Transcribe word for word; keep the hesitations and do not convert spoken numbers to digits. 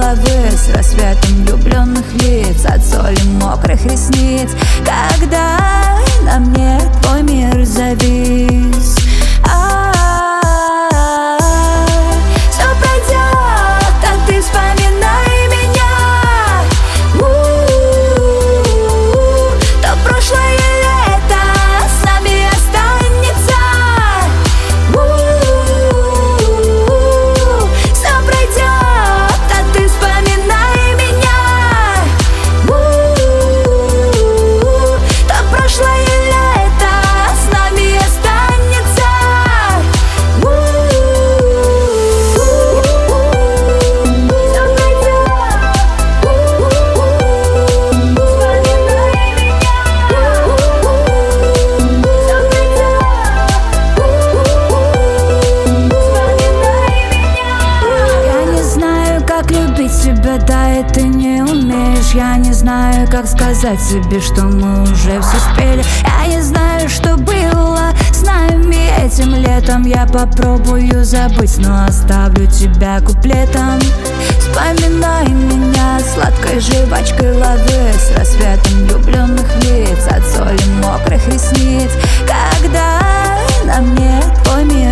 головы с рассветом влюбленных лиц, от соли мокрых ресниц, когда на мне твой мир завис. Все пройдет, а ты вспоминай меня. То прошлое лето с нами останется. Все пройдет, а ты вспоминай меня. То прошлое лето с нами останется. Тебя, да, и ты не умеешь. Я не знаю, как сказать себе, что мы уже все спели. Я не знаю, что было с нами этим летом. Я попробую забыть, но оставлю тебя куплетом. Вспоминай меня сладкой жвачкой лавы с рассветом влюбленных лиц, от соли мокрых ресниц, когда на мне твой мир